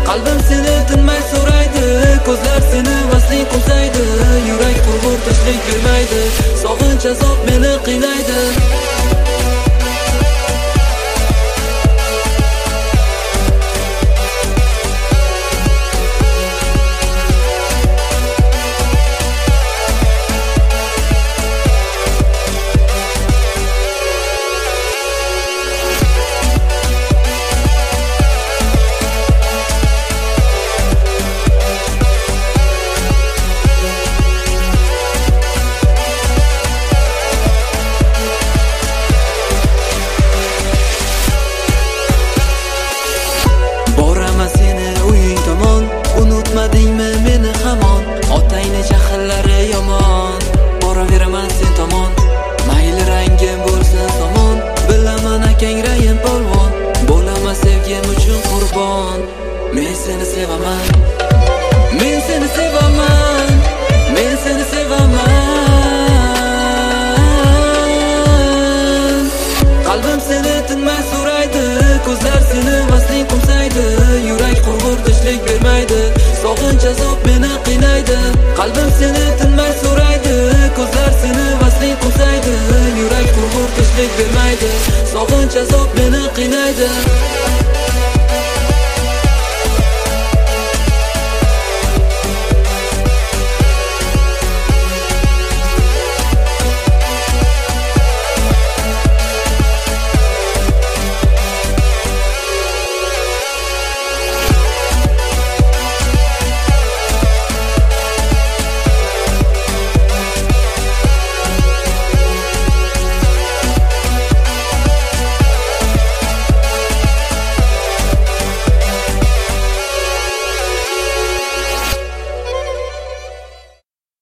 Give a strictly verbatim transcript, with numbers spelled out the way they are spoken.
Qalbim seni tinmay so'raydi, ko'zlar seni vasling qo'zaydi. Yurak qurg'ur tinchlik bermaydi, sog'inch azob meni qiynaydi. Unutmadingmi meni hamon? Otangni jahllari yomon. Boraveraman sen tomon. Mayli rangim bo'lsa somon, bilaman akang rayim polvon. Bo'laman sevgim uchun qurbon. Men seni sevaman. Men seni sevaman. Men seni sevaman. Qalbim seni tinmay so'raydi, ko'zlar seni vasling qo'zaydi. Yurak qurg'ur tinchlik bermaydi, sog'inch azob meni qiynaydi. Qalbim seni tinmay so'raydi, ko'zlar seni vasling qo'zaydi. Yurak qurg'ur tinchlik bermaydi, sog'inch azob meni qiynaydi.